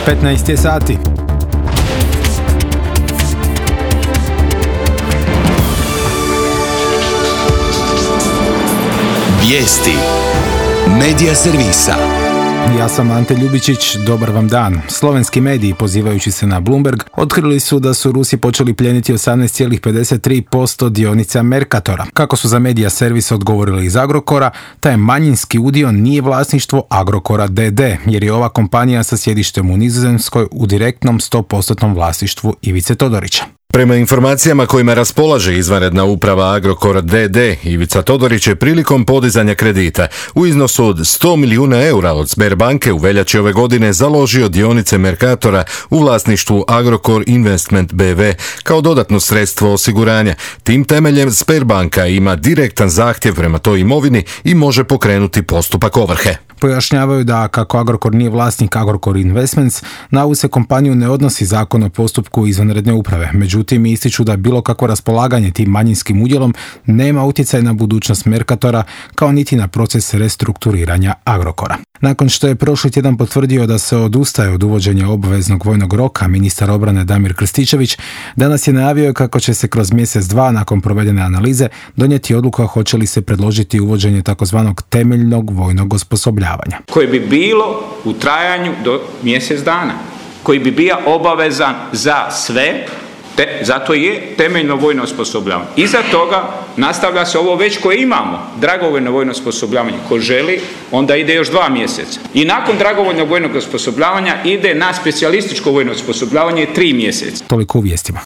15 je sati. Vijesti Medija servisa. Ja sam Ante Ljubičić, dobar vam dan. Slovenski mediji, pozivajući se na Bloomberg, otkrili su da su Rusi počeli plijeniti 18,53% dionica Mercatora. Kako su za Medija servis odgovorili iz Agrokora, taj manjinski udio nije vlasništvo Agrokora d.d., jer je ova kompanija sa sjedištem u Nizozemskoj u direktnom 100% vlasništvu Ivice Todorića. Prema informacijama kojima raspolaže izvanredna uprava Agrokora d.d., Ivica Todorić je prilikom podizanja kredita u iznosu od 100 milijuna eura od Sberbanke u veljači ove godine založio dionice Mercatora u vlasništvu Agrokor Investment BV kao dodatno sredstvo osiguranja. Tim temeljem Sberbanka ima direktan zahtjev prema toj imovini i može pokrenuti postupak ovrhe. Pojašnjavaju da kako Agrokor nije vlasnik Agrokor Investments, na ovu se kompaniju ne odnosi zakon o postupku izvanredne uprave. Međutim, ističu da bilo kakvo raspolaganje tim manjinskim udjelom nema utjecaj na budućnost Mercatora, kao niti na proces restrukturiranja Agrokora. Nakon što je prošli tjedan potvrdio da se odustaje od uvođenja obveznog vojnog roka, ministar obrane Damir Krstičević danas je najavio kako će se kroz mjesec dva nakon provedene analize donijeti odluka hoće li se predložiti uvođenje takozvanog temeljnog vojnog osposobljavanja. Koje bi bilo u trajanju do mjesec dana, koji bi bio obavezan za sve, zato je temeljno vojno osposobljavanje. Iza toga nastavlja se ovo već koje imamo, dragovoljno vojno osposobljavanje. Ko želi, onda ide još 2 mjeseca. I nakon dragovoljnog vojnog osposobljavanja ide na specijalističko vojno osposobljavanje 3 mjeseca. Toliko u vijestima.